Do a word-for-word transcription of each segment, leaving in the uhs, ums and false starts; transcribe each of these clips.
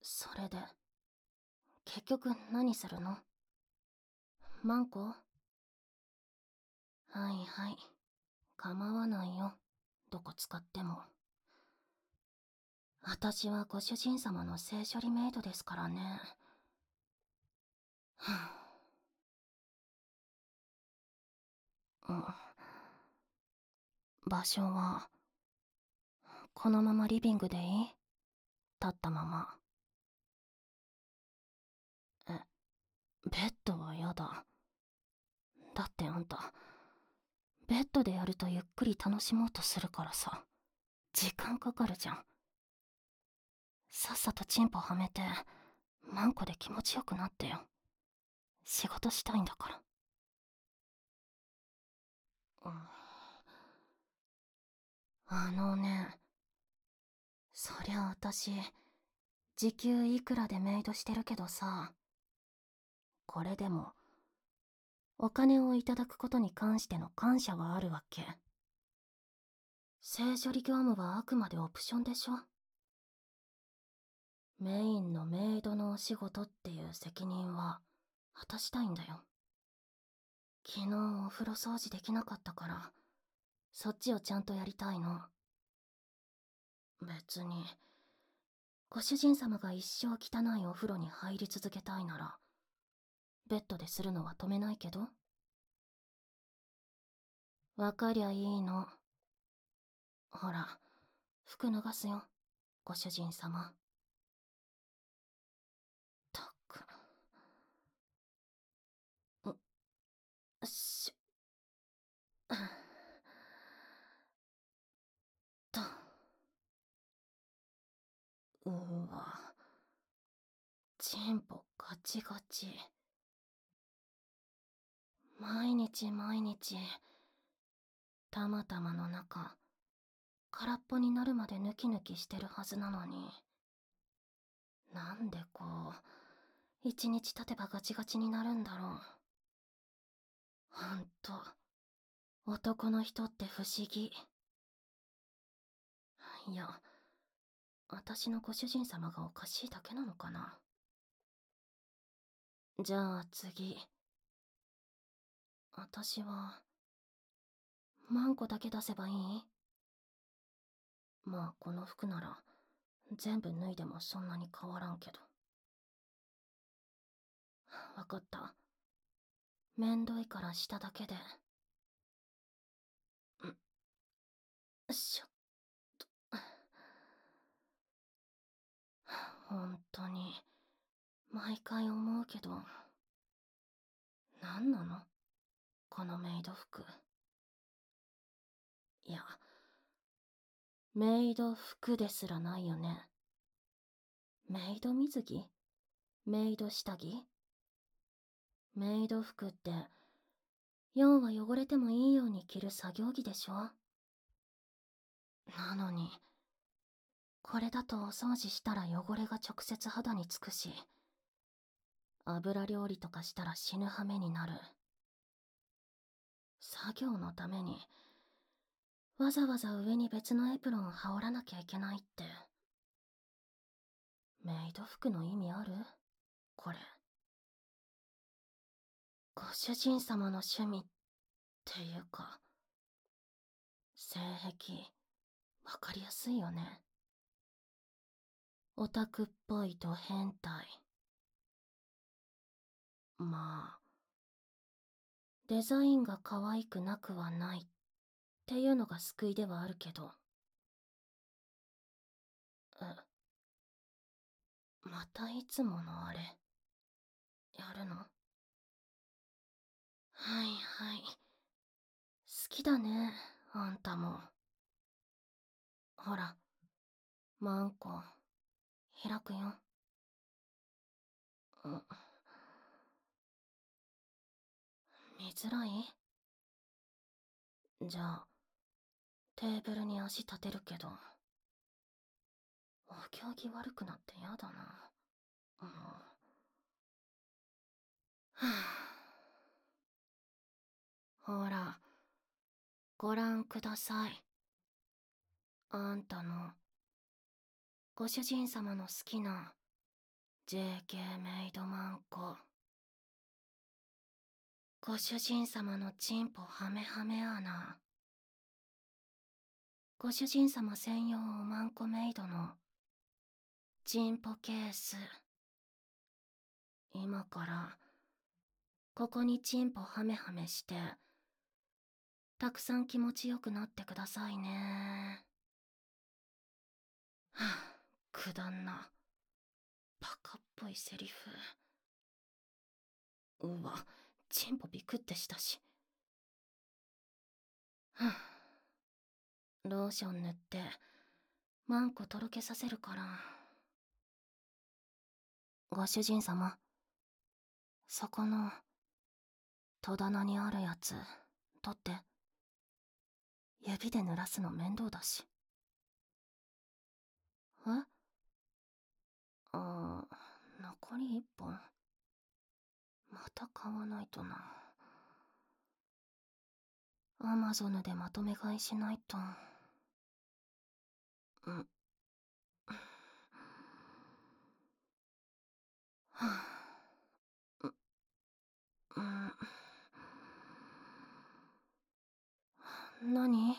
それで、結局何するの？マンコ？はいはい。構わないよ。どこ使っても。私はご主人様の性処理メイドですからね。はぁ、うん。場所は、このままリビングでいい？立ったまま。え、ベッドはやだ。だってあんた、ベッドでやるとゆっくり楽しもうとするからさ、時間かかるじゃん。さっさとチンポはめて、マンコで気持ちよくなってよ。仕事したいんだから。うん、あのね、そりゃあたし、時給いくらでメイドしてるけどさ、これでも、お金をいただくことに関しての感謝はあるわけ。性処理業務はあくまでオプションでしょ。メインのメイドのお仕事っていう責任は果たしたいんだよ。昨日お風呂掃除できなかったから、そっちをちゃんとやりたいの。別に、ご主人様が一生汚いお風呂に入り続けたいなら、ベッドでするのは止めないけど。わかりゃいいの。ほら、服脱がすよ、ご主人様。ったく。う、し、と。うわ。チンポガチガチ。毎日毎日、たまたまの中、空っぽになるまでヌキヌキしてるはずなのに。なんでこう、一日経てばガチガチになるんだろう。ほんと、男の人って不思議。いや、私のご主人様がおかしいだけなのかな。じゃあ次。私は、マンコだけ出せばいい？まあこの服なら、全部脱いでもそんなに変わらんけど。わかった。めんどいからしただけで。ん、しょっと。ほんとに、毎回思うけど、なんなのこのメイド服。いや、メイド服ですらないよね。メイド水着？メイド下着？メイド服って、要は汚れてもいいように着る作業着でしょ。なのに、これだとお掃除したら汚れが直接肌につくし、油料理とかしたら死ぬ羽目になる。作業のために、わざわざ上に別のエプロン羽織らなきゃいけないって。メイド服の意味ある？これ。ご主人様の趣味っていうか、性癖、わかりやすいよね。オタクっぽいド変態。まあ、デザインが可愛くなくはないっていうのが救いではあるけど。え、またいつものあれ、やるの？はいはい。好きだね、あんたも。ほら、マンコ、開くよ。うん、見づらい？じゃあ、テーブルに足立てるけど、お行儀悪くなってやだな。うん、はあ、ほら、ご覧ください。あんたの、ご主人様の好きなジェーケー メイドマンコ。ご主人様のチンポハメハメ穴。ご主人様専用おまんこメイドのチンポケース。今からここにチンポハメハメしてたくさん気持ちよくなってくださいね。はあ、くだんなバカっぽいセリフ。うわ、チンポビクってしたし。はあ、ローション塗ってマンコとろけさせるから。ご主人様、そこの戸棚にあるやつ取って。指で濡らすの面倒だし。え？あー、残り一本。また買わないとな。アマゾンでまとめ買いしないと。うん。はあ、う、うん。何？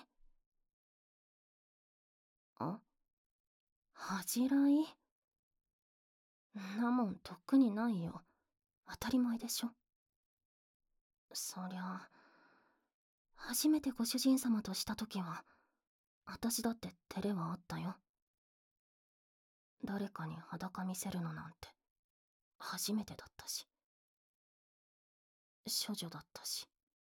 あ？恥じらい？なもんとっくにないよ。当たり前でしょ。そりゃ、初めてご主人様とした時は、私だって照れはあったよ。誰かに裸見せるのなんて、初めてだったし。処女だったし。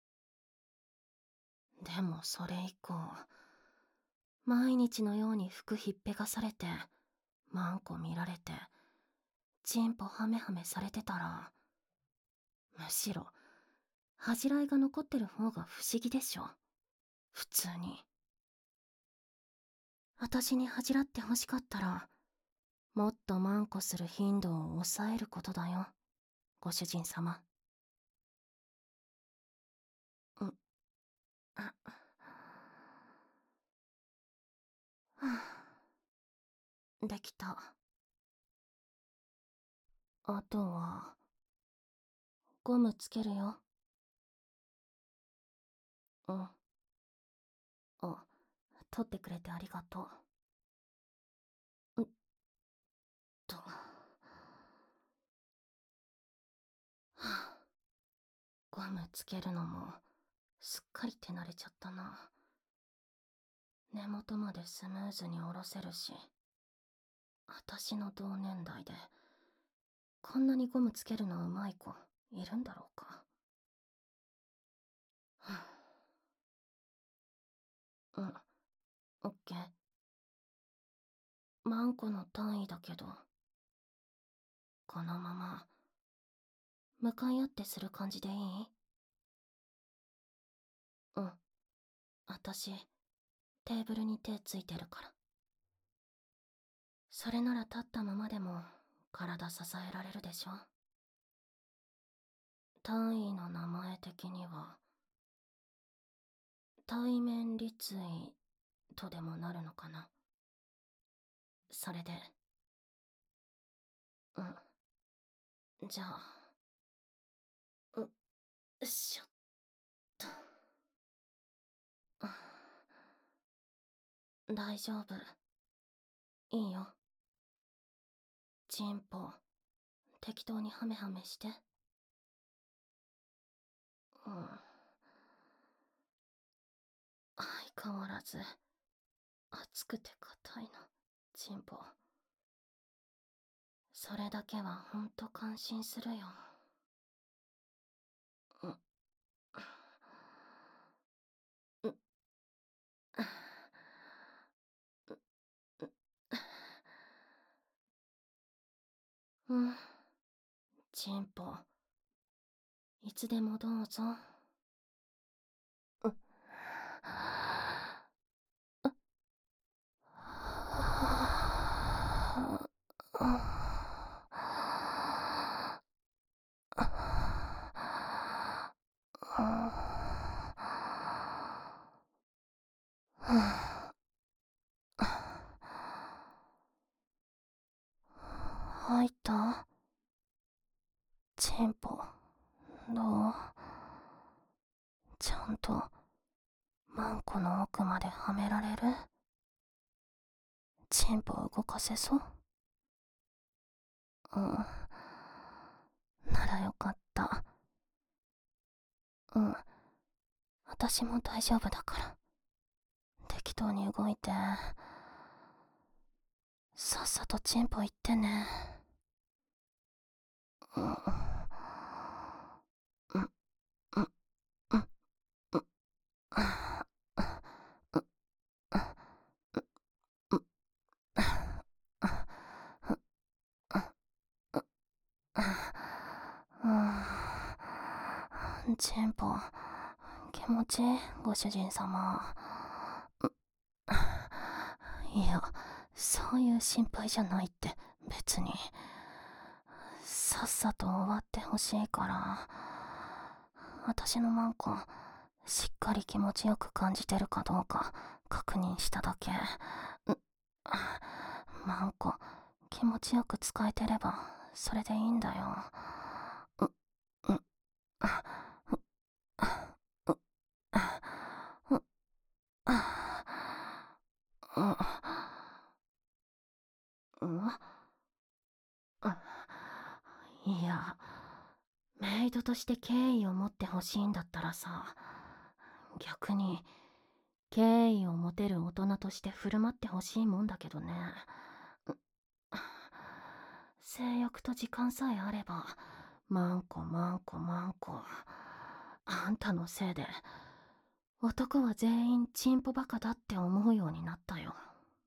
でもそれ以降、毎日のように服ひっぺがされて、マンコ見られて、チンポハメハメされてたら、むしろ、恥じらいが残ってる方が不思議でしょ。普通に。私に恥じらって欲しかったら、もっとマンコする頻度を抑えることだよ、ご主人様。うん。あ、はあ、できた。あとは、ゴムつけるよ。うん。あ、取ってくれてありがとう。んと。はあ、ゴムつけるのも、すっかり手慣れちゃったな。根元までスムーズに下ろせるし、私の同年代で、こんなにゴムつけるのうまい子、いるんだろうか。はあ、うん、オッケー。マンコの単位だけど、このまま、向かい合ってする感じでいい？うん。あたし、テーブルに手ついてるから。それなら立ったままでも、体支えられるでしょ。単位の名前的には、対面立位とでもなるのかな。それで、うん。じゃあ、う、よっしょっと。大丈夫。いいよ。チンポ、適当にハメハメして。うん。相変わらず、熱くて硬いの、チンポ。それだけはほんと感心するよ。うん。うん。うん。チンポ、いつでもどうぞ。うっ。 吐いた？チンポ、どう？ちゃんと、マンコの奥まではめられる？チンポ動かせそう？うん。ならよかった。うん。私も大丈夫だから。適当に動いて。さっさとチンポ行ってね。うん。うん。うん。うん。うん。チンポ、気持ちいい？ご主人様。いや、そういう心配じゃないって、別に。さっさと終わってほしいから。私のマンコ、しっかり気持ちよく感じてるかどうか確認しただけ。マンコ、気持ちよく使えてれば、それでいいんだよ。う、う、いや、メイドとして敬意を持ってほしいんだったらさ、逆に敬意を持てる大人として振る舞ってほしいもんだけどね。性欲と時間さえあれば、マンコマンコマンコ。あんたのせいで、男は全員チンポバカだって思うようになったよ。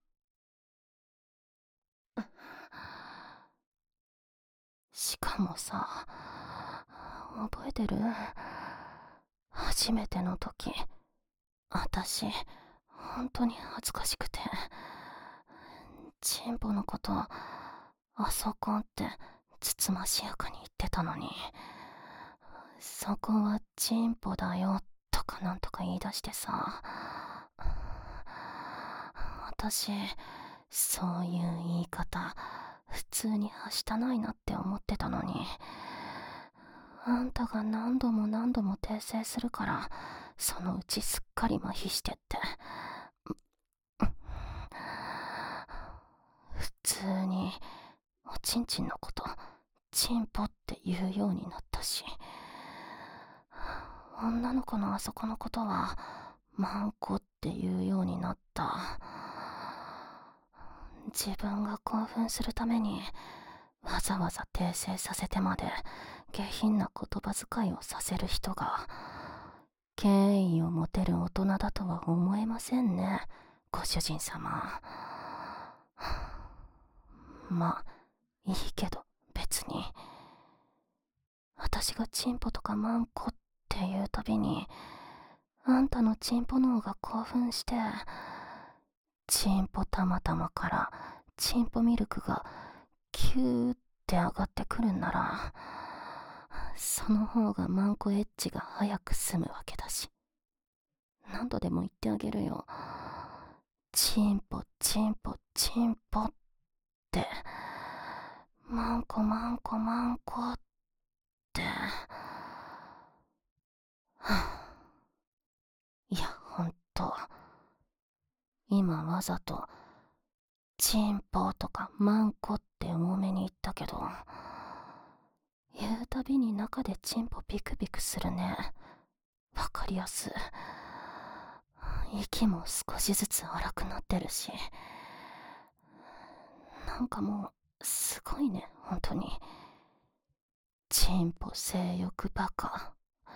しかもさ、覚えてる？初めての時、私、本当に恥ずかしくて、チンポのこと、あそこってつつましやかに言ってたのに、そこはチンポだよとかなんとか言い出してさ、私、そういう言い方、普通にはしたないなって思ってたのに、あんたが何度も何度も訂正するから、そのうちすっかり麻痺してって。普通に、おちんちんのこと、チンポって言うようになったし、女の子のあそこのことは、マンコって言うようになった。自分が興奮するために、わざわざ訂正させてまで下品な言葉遣いをさせる人が、敬意を持てる大人だとは思えませんね、ご主人様。まあ、いいけど、別に。私がチンポとかマンコっていうたびに、あんたのチンポ脳が興奮して、チンポたまたまからチンポミルクがキューって上がってくるんなら、その方がマンコエッジが早く済むわけだし。何度でも言ってあげるよ。チンポチンポチンポって、マンコマンコマンコって。いや、ほんと。今わざと、チンポとかマンコって多めに言ったけど、言うたびに中でチンポピクピクするね。わかりやす。息も少しずつ荒くなってるし。なんかもう、すごいね、ほんとに。チンポ性欲バカ。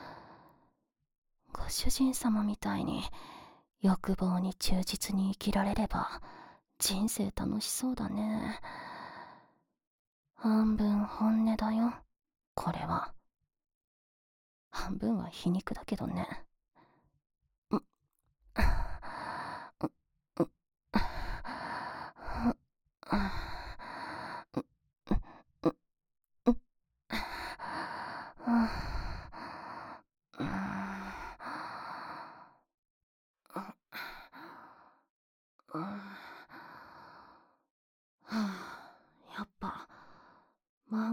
ご主人様みたいに欲望に忠実に生きられれば人生楽しそうだね。半分本音だよ、これは。半分は皮肉だけどね。うっうっうっやっぱ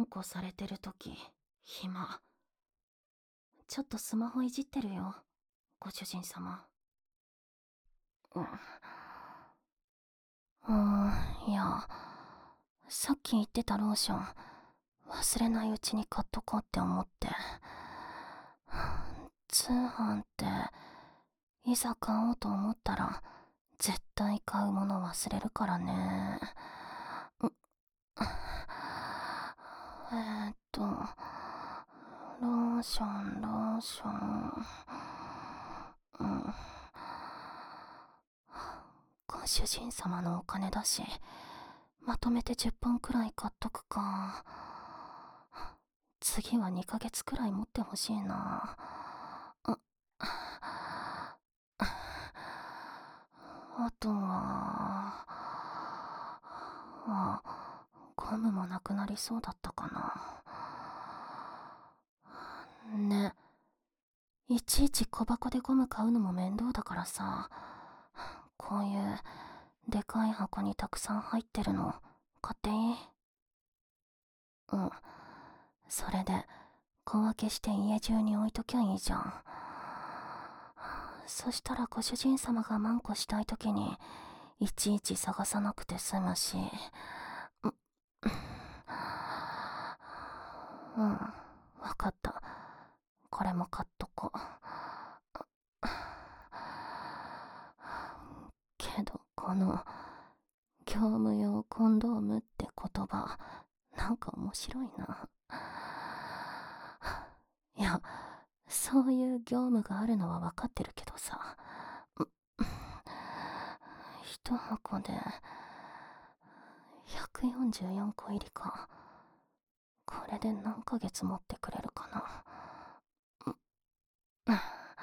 マンコされてるとき、暇。ちょっとスマホいじってるよ、ご主人様。うん。うーん、いや、さっき言ってたローション、忘れないうちに買っとこうって思って。通販って、いざ買おうと思ったら、絶対買うもの忘れるからね。うえーっと、ローション、ローション。うん。ご主人様のお金だし、まとめてじゅっぽんくらい買っとくか。次はにかげつくらい持ってほしいな。あ、あとは、あ、ゴムもなくなりそうだったかな。ね、いちいち小箱でゴム買うのも面倒だからさ、こういうでかい箱にたくさん入ってるの買っていい？うん。それで小分けして家中に置いときゃいいじゃん。そしたらご主人様がマンコしたいときにいちいち探さなくて済むし。ううん、わかった。これも買っとこう。けどこの業務用コンドームって言葉、なんか面白いな。いや、そういう業務があるのは分かってるけどさ、一箱でひゃくよんじゅうよんこ入りか。これで何ヶ月持ってくれるかな。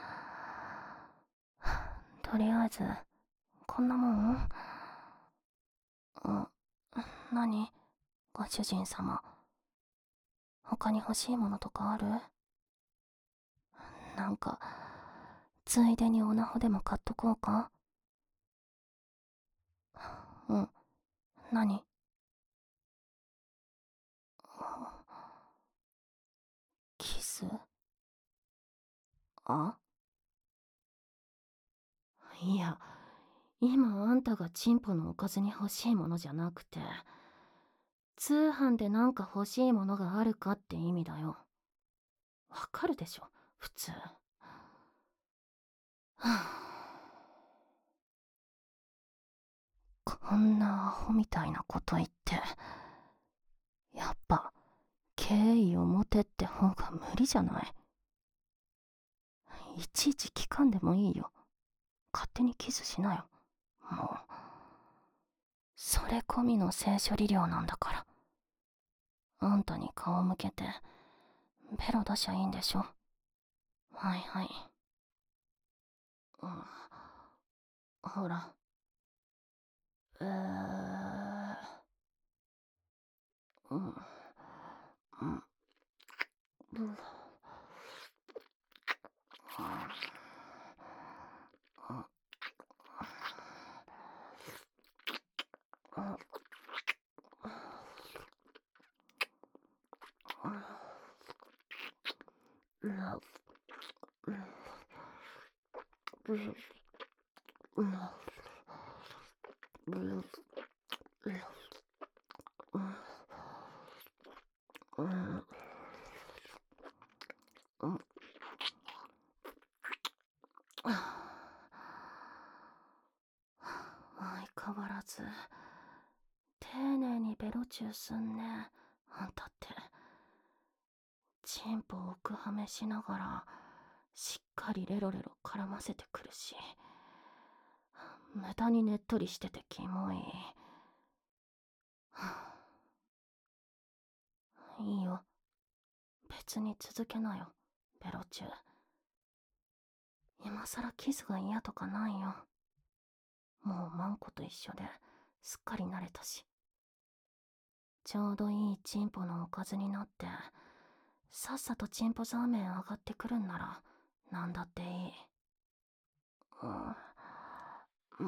とりあえずこんなもん。うん、何？ご主人様、他に欲しいものとかある？なんかついでにオナホでも買っとこうか。うん、何？キス？あ？いや、今あんたがチンポのおかずに欲しいものじゃなくて、通販でなんか欲しいものがあるかって意味だよ。わかるでしょ、普通。はあ、こんなアホみたいなこと言って、やっぱ敬意を持てって方が無理じゃない？いちいち聞かんでもいいよ。勝手にキスしなよ。もうそれ込みの性処理量なんだから。あんたに顔向けてベロ出しゃいいんでしょ。はいはい。うん、ほら。えー、うん、うん、うん、うん、相変わらず丁寧にベロチューすんね、あんたって。チンポを奥はめしながらしっかりレロレロ絡ませてくるし、無駄にねっとりしててキモい。いいよ、別に続けなよ、ベロチュー。今さらキスが嫌とかないよ。もうマンコと一緒ですっかり慣れたし。ちょうどいいチンポのおかずになって、さっさとチンポザーメン上がってくるんならなんだっていい。うん、うん、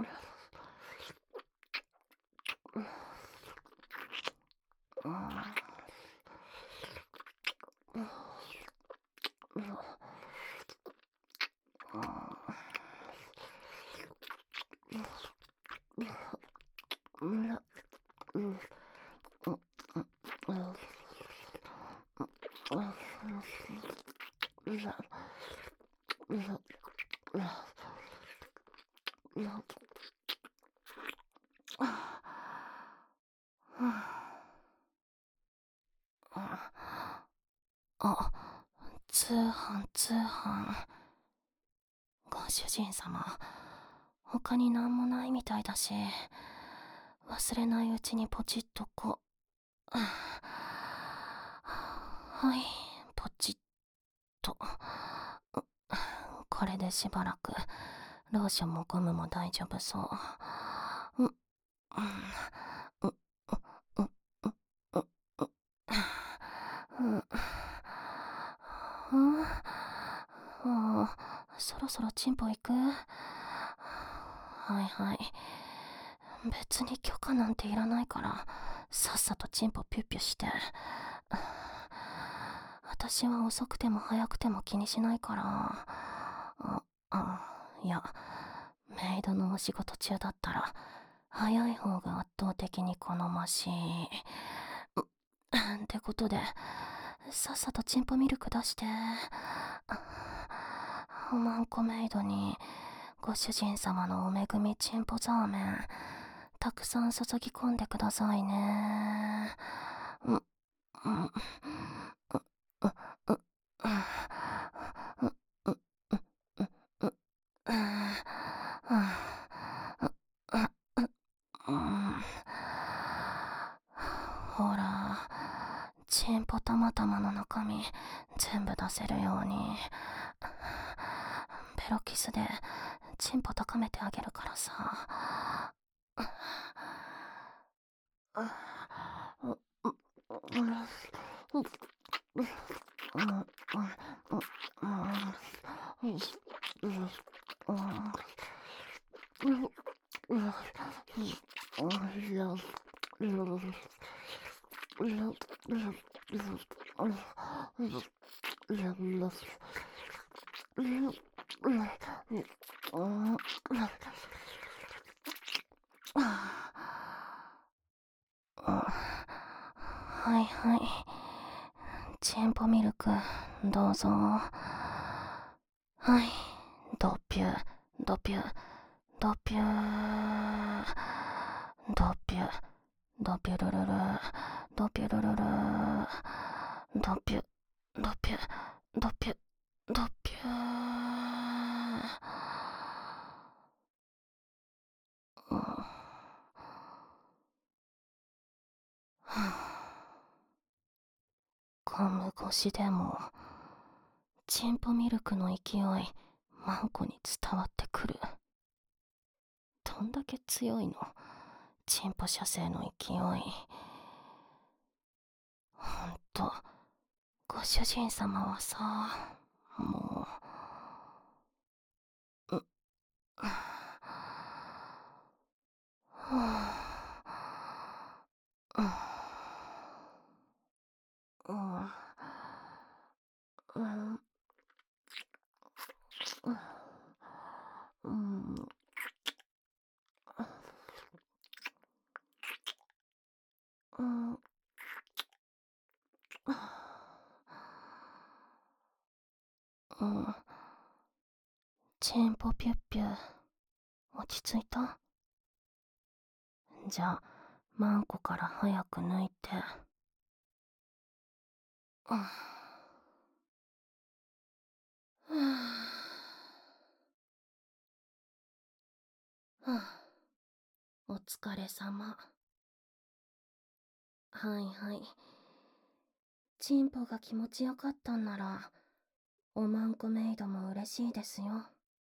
うん、 あ、通販通販。ご主人様、他になんもないみたいだし、忘れないうちにポチッとこう。はい、ポチッと。これでしばらくローションもゴムも大丈夫そう。う、うん、う、う、う、う、う、う、うん、ああ、そろそろチンポ行く？はいはい。別に許可なんていらないから、さっさとチンポピュッピュして。私は遅くても早くても気にしないから。あ、あ、いや、メイドのお仕事中だったら、早い方が圧倒的に好ましい。ってことで、さっさとチンポミルク出して。おまんこメイドに、ご主人様のお恵みチンポザーメン、たくさん注ぎ込んでくださいね。う、う、う、う、う、う、う、う、ほら、チンポたまたまの中身全部出せるように、ベロキスでチンポ高めてあげるからさ。はいはい。チンポミルク、どうぞ。はい。ドピュ、ドピュ、ドピュ、ドピュ、ドピュルルル、ドピュルルル、ドピュ、ドピュ、ドピュ、ドピュ。うん、ゴム越しでもチンポミルクの勢いマンコに伝わってくる。どんだけ強いの、チンポ射精の勢い。ほんと、ご主人様はさ、もう、う、うん、うん、うん、うん、うん、チンポピュッピュ、落ち着いた？じゃあ、マンコから早く抜いて。うん、お疲れ様。はいはい。チンポが気持ちよかったんなら、おまんこメイドも嬉しいですよ。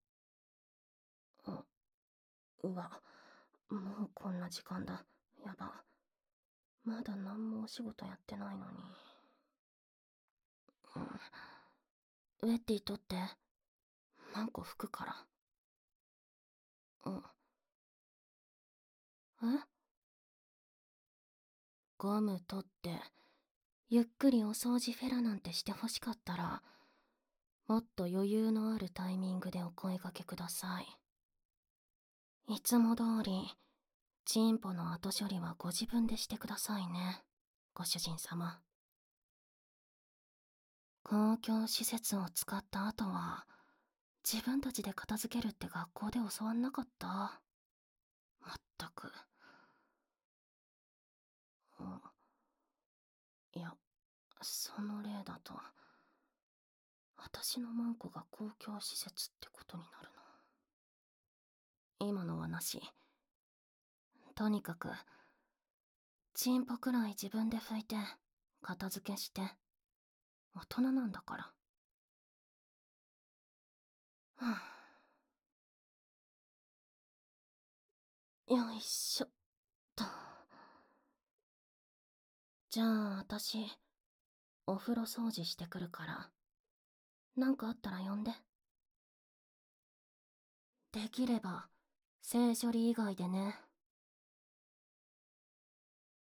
う、うわ、もうこんな時間だ。やば。まだ何もお仕事やってないのに。うん、ウェッティ取って。マンコ拭くから。うん。え？ゴム取って、ゆっくりお掃除フェラなんてしてほしかったら、もっと余裕のあるタイミングでお声掛けください。いつも通り、 チンポの後処理はご自分でしてくださいね、ご主人様。公共施設を使った後は、自分たちで片付けるって学校で教わんなかった？まったく。うん。いや、その例だと、私の文句が公共施設ってことになるな。今のはなし。とにかく、チンポくらい自分で拭いて、片付けして。大人なんだから。はあ、よいしょっと。じゃあ、私、お風呂掃除してくるから。なんかあったら呼んで。できれば、性処理以外でね。